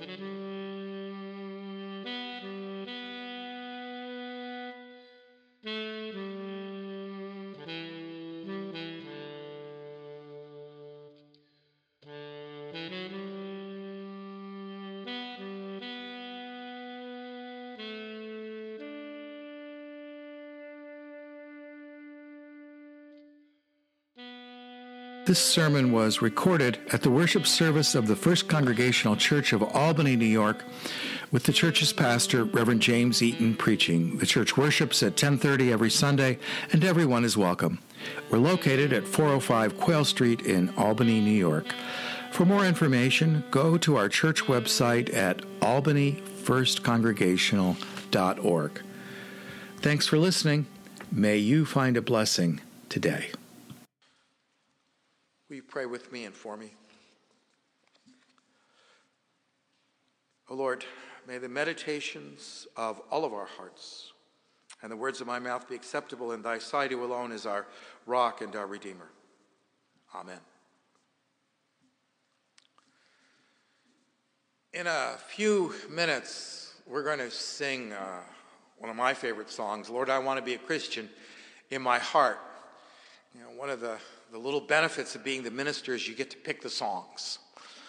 This sermon was recorded at the worship service of the First Congregational Church of Albany, New York, with the church's pastor, Reverend James Eaton, preaching. The church worships at 10:30 every Sunday, and everyone is welcome. We're located at 405 Quayle Street in Albany, New York. For more information, go to our church website at albanyfirstcongregational.org. Thanks for listening. May you find a blessing today. Will you pray with me and for me? O Lord, may the meditations of all of our hearts and the words of my mouth be acceptable in thy sight, who alone is our rock and our Redeemer. Amen. In a few minutes, we're going to sing one of my favorite songs, Lord, I Want to Be a Christian in My Heart. You know, one of the little benefits of being the minister is you get to pick the songs.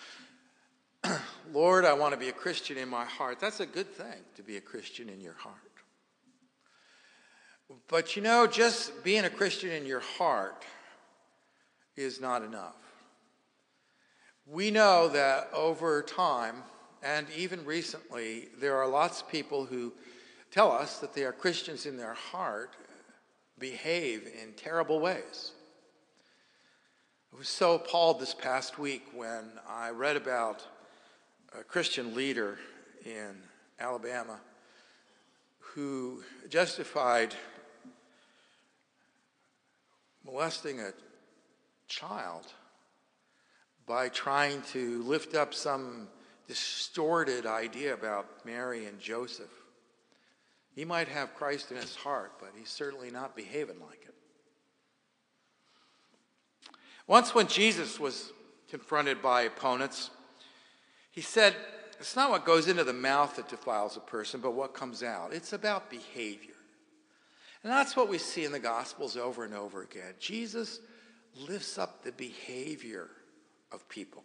Lord, I want to be a Christian in my heart. That's a good thing, to be a Christian in your heart. But you know, just being a Christian in your heart is not enough. We know that over time, and even recently, there are lots of people who tell us that they are Christians in their heart, behave in terrible ways. I was so appalled this past week when I read about a Christian leader in Alabama who justified molesting a child by trying to lift up some distorted idea about Mary and Joseph. He might have Christ in his heart, but he's certainly not behaving like it. Once when Jesus was confronted by opponents, he said, it's not what goes into the mouth that defiles a person, but what comes out. It's about behavior. And that's what we see in the Gospels over and over again. Jesus lifts up the behavior of people.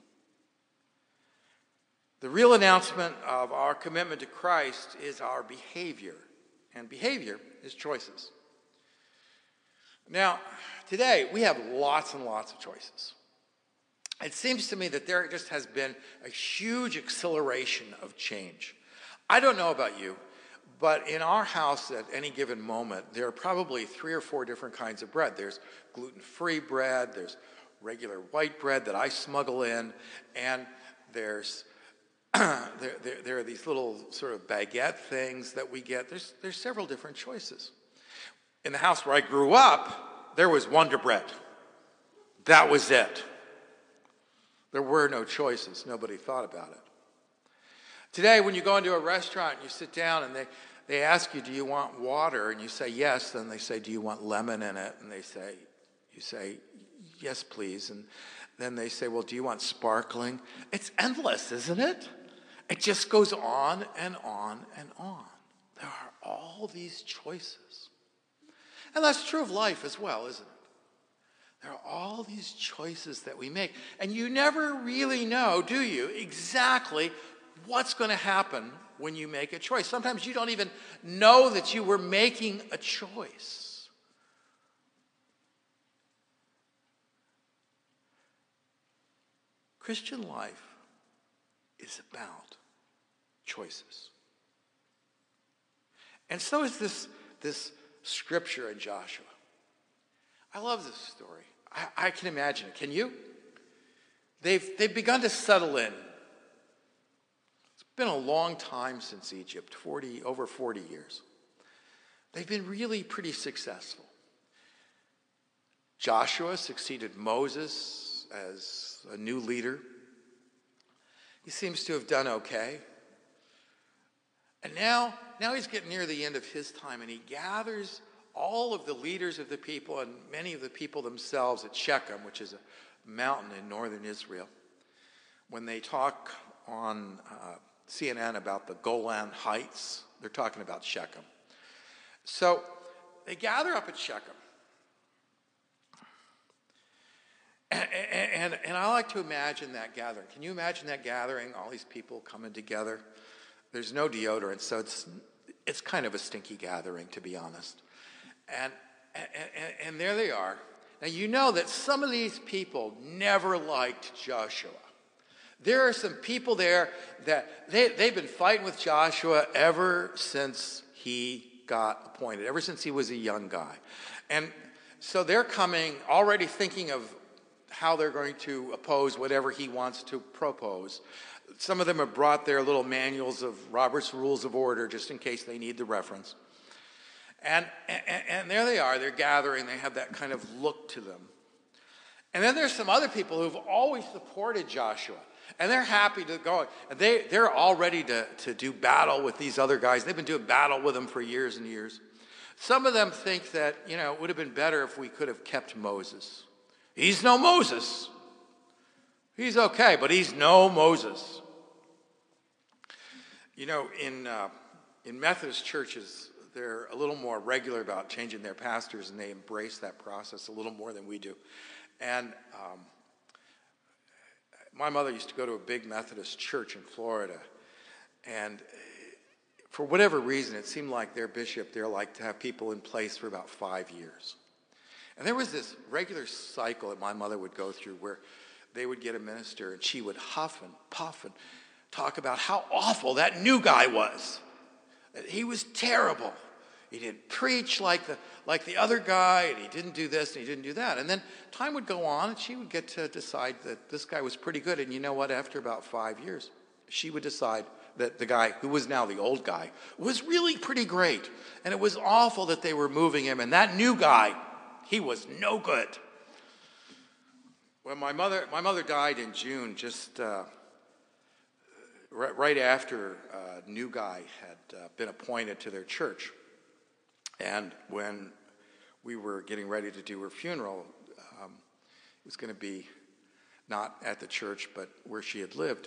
The real announcement of our commitment to Christ is our behavior. And behavior is choices. Now, today we have lots and lots of choices. It seems to me that there just has been a huge acceleration of change. I don't know about you, but in our house at any given moment, there are probably 3 or 4 different kinds of bread. There's gluten-free bread, there's regular white bread that I smuggle in, and there's there are these little sort of baguette things that we get. There's several different choices. In the house where I grew up, there was Wonder Bread. That was it. There were no choices. Nobody thought about it. Today, when you go into a restaurant, you sit down and they ask you, do you want water? And you say yes. Then they say, do you want lemon in it? And you say, yes, please. And then they say, well, do you want sparkling? It's endless, isn't it? It just goes on and on and on. There are all these choices. And that's true of life as well, isn't it? There are all these choices that we make. And you never really know, do you, exactly what's going to happen when you make a choice. Sometimes you don't even know that you were making a choice. Christian life is about choices. And so is this scripture in Joshua. I love this story. I can imagine it. Can you? They've begun to settle in. It's been a long time since Egypt, over 40 years. They've been really pretty successful. Joshua succeeded Moses as a new leader. He seems to have done okay. And now he's getting near the end of his time, and he gathers all of the leaders of the people and many of the people themselves at Shechem, which is a mountain in northern Israel. When they talk on CNN about the Golan Heights. They're talking about Shechem. So they gather up at Shechem. And I like to imagine that gathering. Can you imagine that gathering, all these people coming together? There's no deodorant, so it's kind of a stinky gathering, to be honest. And there they are. Now, you know that some of these people never liked Joshua. There are some people there that they've been fighting with Joshua ever since he got appointed, ever since he was a young guy. And so they're coming already thinking of how they're going to oppose whatever he wants to propose. Some of them have brought their little manuals of Robert's Rules of Order just in case they need the reference. And there they are, they're gathering, they have that kind of look to them. And then there's some other people who've always supported Joshua, and they're happy to go. They're all ready to do battle with these other guys. They've been doing battle with them for years and years. Some of them think that, it would have been better if we could have kept Moses. He's no Moses. He's okay, but he's no Moses. In Methodist churches, they're a little more regular about changing their pastors, and they embrace that process a little more than we do. And my mother used to go to a big Methodist church in Florida, and for whatever reason, it seemed like their bishop there liked to have people in place for about 5 years. And there was this regular cycle that my mother would go through where they would get a minister and she would huff and puff and talk about how awful that new guy was. That he was terrible. He didn't preach like the other guy, and he didn't do this and he didn't do that. And then time would go on and she would get to decide that this guy was pretty good. And you know what? After about 5 years, she would decide that the guy, who was now the old guy, was really pretty great. And it was awful that they were moving him. And that new guy, he was no good. Well, my mother died in June, just right after a new guy had been appointed to their church. And when we were getting ready to do her funeral, it was going to be not at the church, but where she had lived.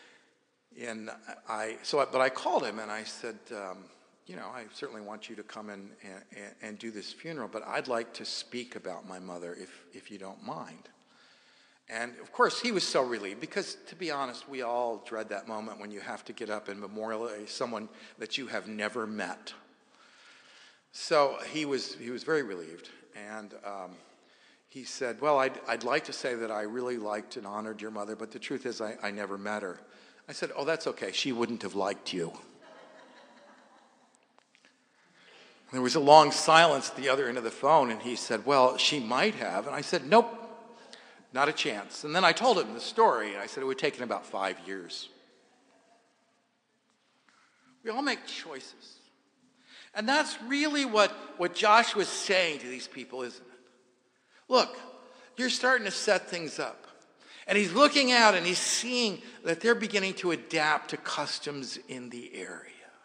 But I called him and I said, I certainly want you to come in and do this funeral, but I'd like to speak about my mother if you don't mind. And of course, he was so relieved because, to be honest, we all dread that moment when you have to get up and memorialize someone that you have never met. So he was very relieved, and he said, well, I'd like to say that I really liked and honored your mother, but the truth is I never met her. I said, oh, that's okay. She wouldn't have liked you. There was a long silence at the other end of the phone, and he said, well, she might have. And I said, nope, not a chance. And then I told him the story, and I said it would have taken about 5 years. We all make choices. And that's really what Joshua's saying to these people, isn't it? Look, you're starting to set things up. And he's looking out and he's seeing that they're beginning to adapt to customs in the area.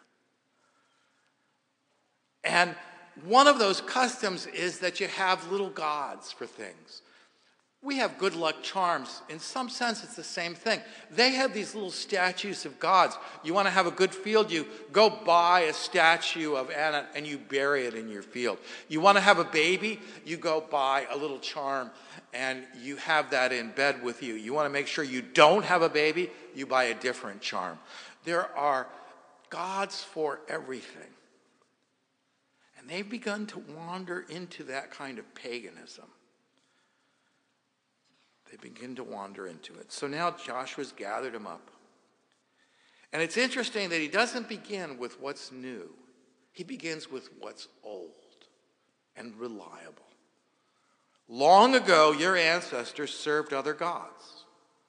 And one of those customs is that you have little gods for things. We have good luck charms. In some sense, it's the same thing. They have these little statues of gods. You want to have a good field, you go buy a statue of Anna and you bury it in your field. You want to have a baby, you go buy a little charm and you have that in bed with you. You want to make sure you don't have a baby, you buy a different charm. There are gods for everything. And they've begun to wander into that kind of paganism. They begin to wander into it. So now Joshua's gathered them up. And it's interesting that he doesn't begin with what's new. He begins with what's old and reliable. Long ago, your ancestors served other gods.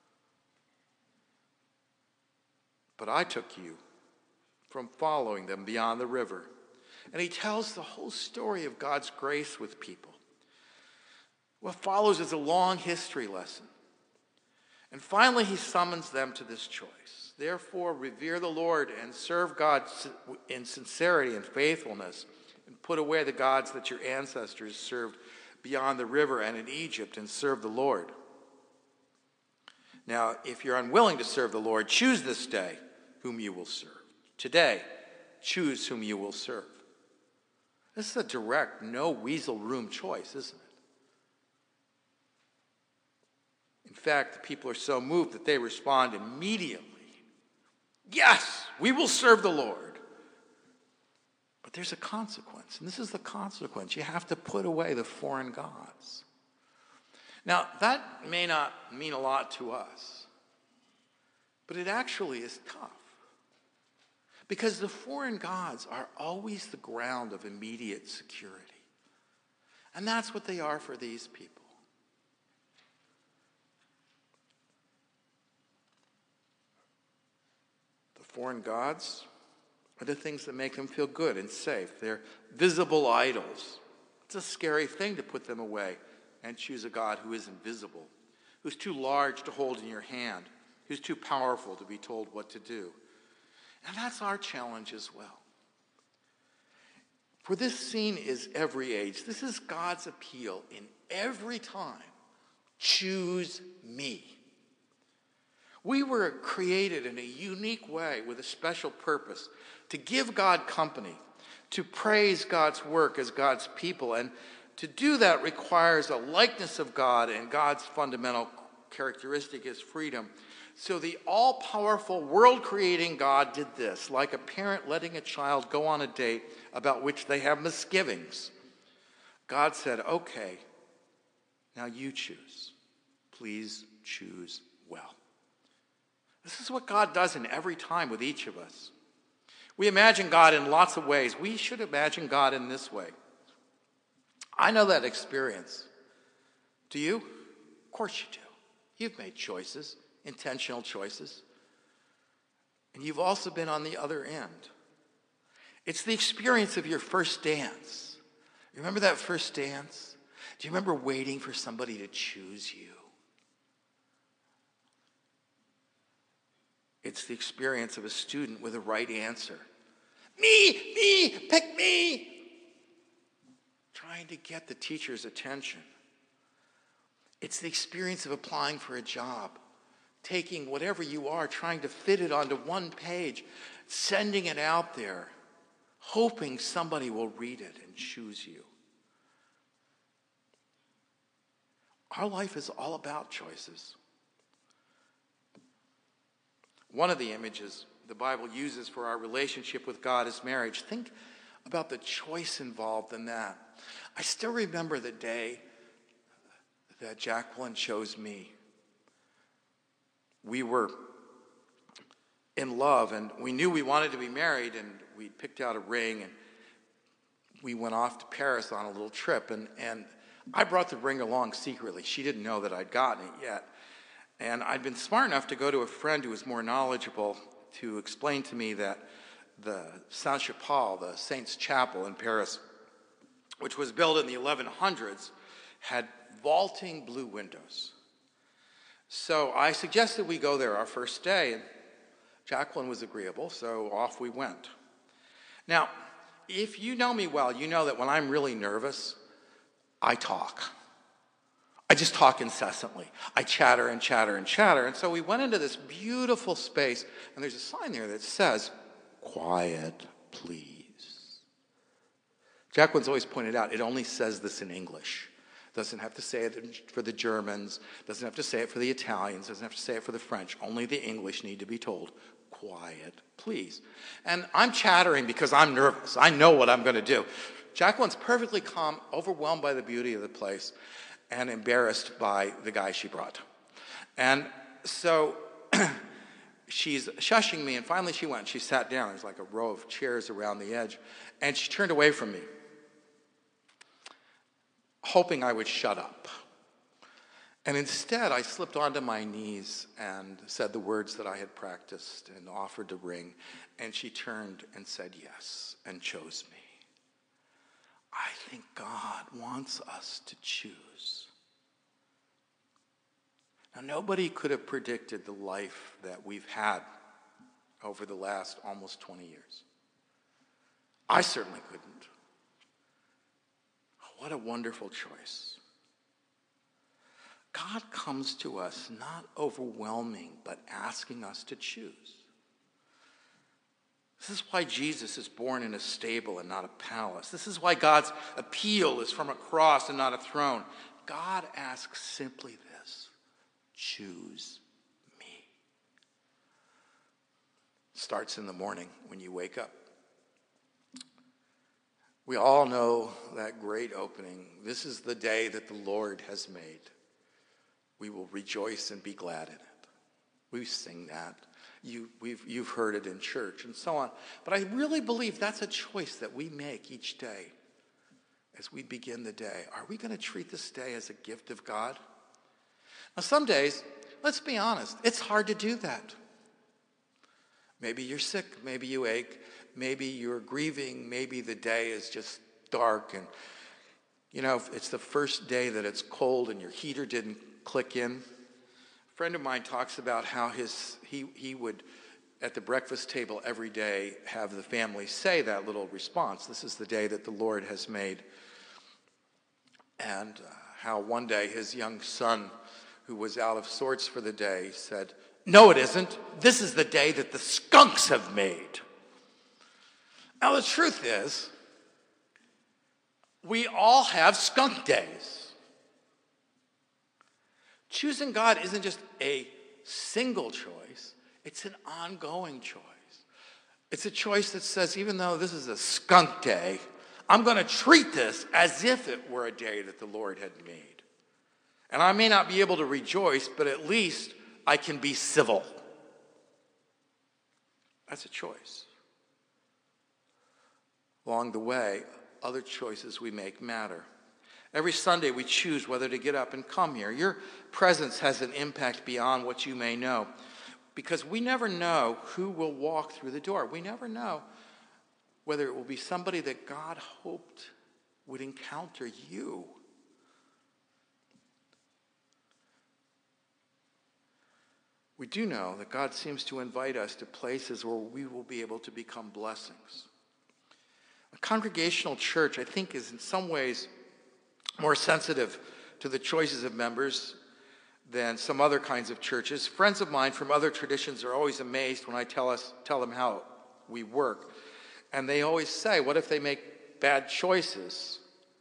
But I took you from following them beyond the river. And he tells the whole story of God's grace with people. What follows is a long history lesson. And finally, he summons them to this choice. Therefore, revere the Lord and serve God in sincerity and faithfulness, and put away the gods that your ancestors served beyond the river and in Egypt, and serve the Lord. Now, if you're unwilling to serve the Lord, choose this day whom you will serve. Today, choose whom you will serve. This is a direct, no weasel room choice, isn't it? In fact, the people are so moved that they respond immediately. Yes, we will serve the Lord. But there's a consequence, and this is the consequence. You have to put away the foreign gods. Now, that may not mean a lot to us, but it actually is tough. Because the foreign gods are always the ground of immediate security. And that's what they are for these people. The foreign gods are the things that make them feel good and safe. They're visible idols. It's a scary thing to put them away and choose a God who is invisible, who's too large to hold in your hand, who's too powerful to be told what to do. And that's our challenge as well. For this scene is every age. This is God's appeal in every time. Choose me. We were created in a unique way with a special purpose to give God company, to praise God's work as God's people. And to do that requires a likeness of God, and God's fundamental characteristic is freedom. So the all-powerful, world-creating God did this, like a parent letting a child go on a date about which they have misgivings. God said, okay, now you choose. Please choose well. This is what God does in every time with each of us. We imagine God in lots of ways. We should imagine God in this way. I know that experience. Do you? Of course you do. You've made choices. Intentional choices. And you've also been on the other end. It's the experience of your first dance. You remember that first dance? Do you remember waiting for somebody to choose you? It's the experience of a student with a right answer. Me, pick me! Trying to get the teacher's attention. It's the experience of applying for a job. Taking whatever you are, trying to fit it onto one page, sending it out there, hoping somebody will read it and choose you. Our life is all about choices. One of the images the Bible uses for our relationship with God is marriage. Think about the choice involved in that. I still remember the day that Jacqueline chose me. We were in love, and we knew we wanted to be married, and we picked out a ring, and we went off to Paris on a little trip, and I brought the ring along secretly. She didn't know that I'd gotten it yet. And I'd been smart enough to go to a friend who was more knowledgeable to explain to me that the Saint-Chapelle, the Saints' Chapel in Paris, which was built in the 1100s, had vaulting blue windows. So I suggested we go there our first day, and Jacqueline was agreeable, so off we went. Now, if you know me well, you know that when I'm really nervous, I talk. I just talk incessantly. I chatter and chatter and chatter. And so we went into this beautiful space, and there's a sign there that says, "Quiet, please." Jacqueline's always pointed out, it only says this in English. Doesn't have to say it for the Germans, doesn't have to say it for the Italians, doesn't have to say it for the French. Only the English need to be told, "Quiet, please." And I'm chattering because I'm nervous. I know what I'm going to do. Jacqueline's perfectly calm, overwhelmed by the beauty of the place, and embarrassed by the guy she brought. And so she's shushing me, and finally she went. She sat down. There's like a row of chairs around the edge, and she turned away from me, hoping I would shut up. And instead, I slipped onto my knees and said the words that I had practiced and offered the ring. And she turned and said yes and chose me. I think God wants us to choose. Now, nobody could have predicted the life that we've had over the last almost 20 years. I certainly couldn't. What a wonderful choice. God comes to us not overwhelming, but asking us to choose. This is why Jesus is born in a stable and not a palace. This is why God's appeal is from a cross and not a throne. God asks simply this: choose me. Starts in the morning when you wake up. We all know that great opening. This is the day that the Lord has made. We will rejoice and be glad in it. We sing that. You've heard it in church and so on. But I really believe that's a choice that we make each day as we begin the day. Are we going to treat this day as a gift of God? Now, some days, let's be honest, it's hard to do that. Maybe you're sick, maybe you ache, maybe you're grieving, maybe the day is just dark, and it's the first day that it's cold and your heater didn't click in. A friend of mine talks about how he would, at the breakfast table every day, have the family say that little response: "This is the day that the Lord has made." And how one day his young son, who was out of sorts for the day, said, "No, it isn't. This is the day that the skunks have made." Now, the truth is, we all have skunk days. Choosing God isn't just a single choice, it's an ongoing choice. It's a choice that says, even though this is a skunk day, I'm going to treat this as if it were a day that the Lord had made. And I may not be able to rejoice, but at least I can be civil. That's a choice. Along the way, other choices we make matter. Every Sunday we choose whether to get up and come here. Your presence has an impact beyond what you may know, because we never know who will walk through the door. We never know whether it will be somebody that God hoped would encounter you. We do know that God seems to invite us to places where we will be able to become blessings. A congregational church, I think, is in some ways more sensitive to the choices of members than some other kinds of churches. Friends of mine from other traditions are always amazed when I tell them how we work. And they always say, what if they make bad choices?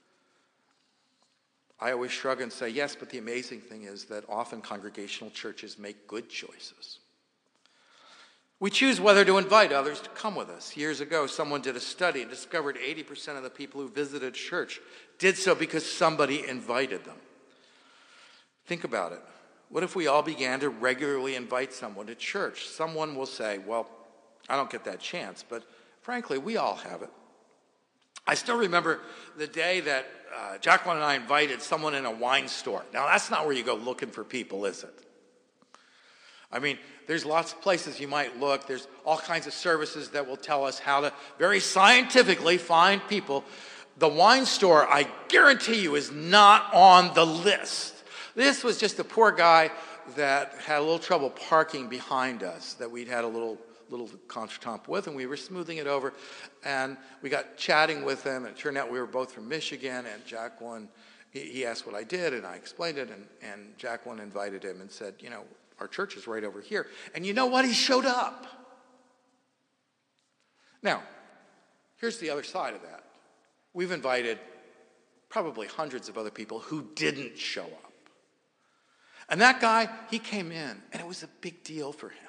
I always shrug and say, yes, but the amazing thing is that often congregational churches make good choices. We choose whether to invite others to come with us. Years ago, someone did a study and discovered 80% of the people who visited church did so because somebody invited them. Think about it. What if we all began to regularly invite someone to church? Someone will say, well, I don't get that chance, but frankly, we all have it. I still remember the day that Jacqueline and I invited someone in a wine store. Now, that's not where you go looking for people, is it? I mean, there's lots of places you might look. There's all kinds of services that will tell us how to very scientifically find people. The wine store, I guarantee you, is not on the list. This was just a poor guy that had a little trouble parking behind us, that we'd had a little contretemps with, and we were smoothing it over. And we got chatting with him, and it turned out we were both from Michigan, and Jacqueline, he asked what I did, and I explained it, and Jacqueline invited him and said, our church is right over here. And you know what? He showed up. Now, here's the other side of that. We've invited probably hundreds of other people who didn't show up. And that guy, he came in, and it was a big deal for him.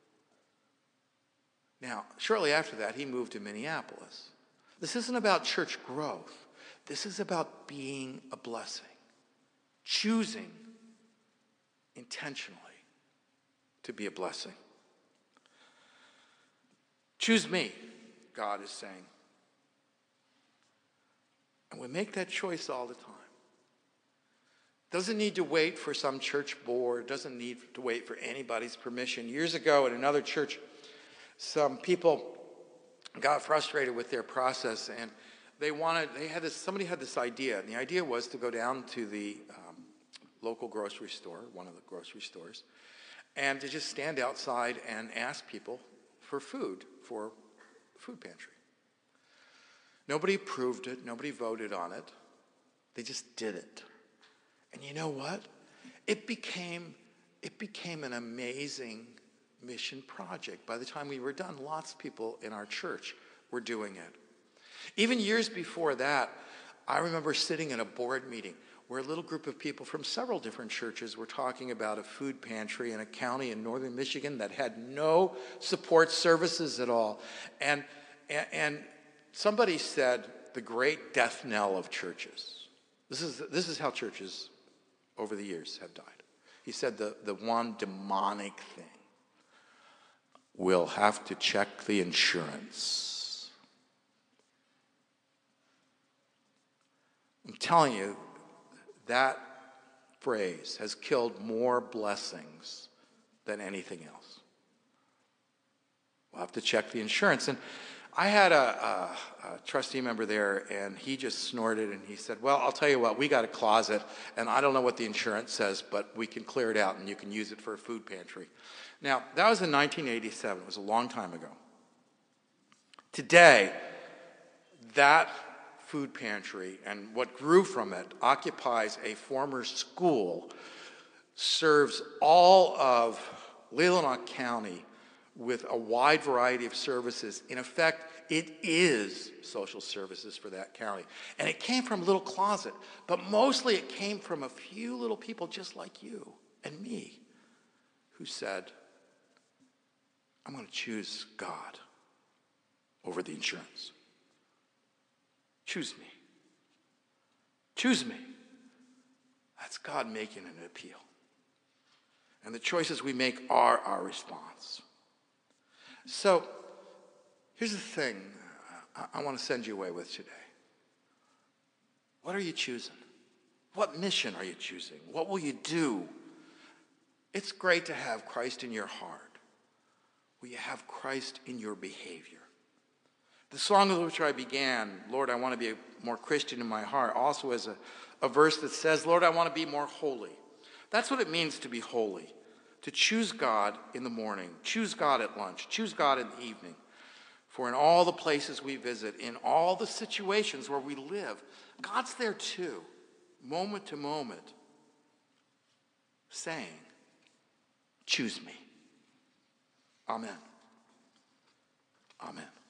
Now, shortly after that, he moved to Minneapolis. This isn't about church growth. This is about being a blessing, choosing intentionally to be a blessing. Choose me, God is saying. And we make that choice all the time. Doesn't need to wait for some church board, doesn't need to wait for anybody's permission. Years ago at another church, some people got frustrated with their process, and somebody had this idea, and the idea was to go down to the local grocery store, one of the grocery stores, and to just stand outside and ask people for food, for the food pantry. Nobody approved it. Nobody voted on it. They just did it. And you know what? It became an amazing mission project. By the time we were done, lots of people in our church were doing it. Even years before that, I remember sitting in a board meeting where a little group of people from several different churches were talking about a food pantry in a county in northern Michigan that had no support services at all. And somebody said the great death knell of churches. This is how churches over the years have died. He said the one demonic thing: we'll have to check the insurance. I'm telling you, that phrase has killed more blessings than anything else. We'll have to check the insurance. And I had a trustee member there, and he just snorted, and he said, well, I'll tell you what, we got a closet, and I don't know what the insurance says, but we can clear it out, and you can use it for a food pantry. Now, that was in 1987. It was a long time ago. Today, that food pantry and what grew from it occupies a former school, serves all of Leelanau County with a wide variety of services. In effect, it is social services for that county. And it came from a little closet, but mostly it came from a few little people just like you and me who said, I'm going to choose God over the insurance. Choose me. Choose me. That's God making an appeal. And the choices we make are our response. So, here's the thing I want to send you away with today. What are you choosing? What mission are you choosing? What will you do? It's great to have Christ in your heart. Will you have Christ in your behavior? The song with which I began, Lord, I want to be more Christian in my heart, also has a verse that says, Lord, I want to be more holy. That's what it means to be holy. To choose God in the morning, choose God at lunch, choose God in the evening. For in all the places we visit, in all the situations where we live, God's there too, moment to moment, saying, choose me. Amen. Amen.